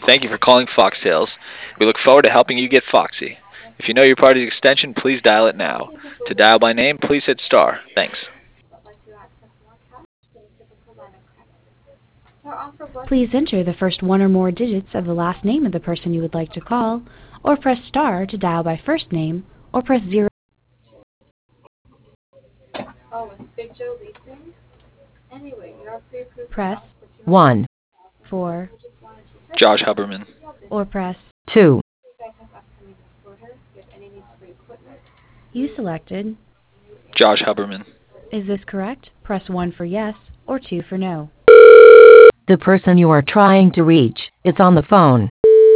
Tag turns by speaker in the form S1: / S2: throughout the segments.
S1: Thank you for calling Fox Sales. We look forward to helping you get Foxy. If you know your party's extension, please dial it now. To dial by name, please hit star. Thanks.
S2: Please enter the first one or more digits of the last name of the person you would like to call, or press star to dial by first name, or press 0. Press
S3: 1,
S2: 4,
S1: Josh Huberman.
S2: or press
S3: 2,
S2: you selected.
S1: Josh Huberman.
S2: Is this correct? Press 1 for yes, or 2 for no.
S3: the person you are trying to reach is on the phone.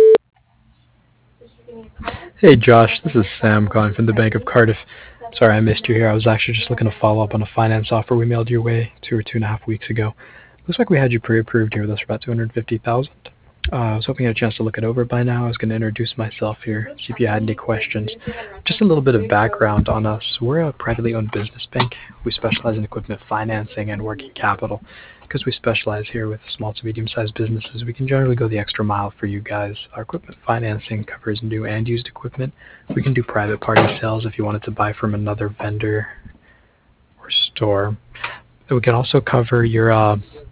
S4: Hey Josh, this is Sam calling from the Bank of Cardiff. Sorry I missed you here. I was actually just looking to follow up on a finance offer we mailed your way 2.5 weeks ago. Looks like we had you pre-approved here with us for about $250,000. I was hoping you had a chance to look it over by now. I was going to introduce myself here, see if you had any questions. Just a little bit of background on us. We're a privately owned business bank. We specialize in equipment financing and working capital. Because we specialize here with small to medium-sized businesses, we can generally go the extra mile for you guys. Our equipment financing covers new and used equipment. We can do private party sales if you wanted to buy from another vendor or store. We can also cover your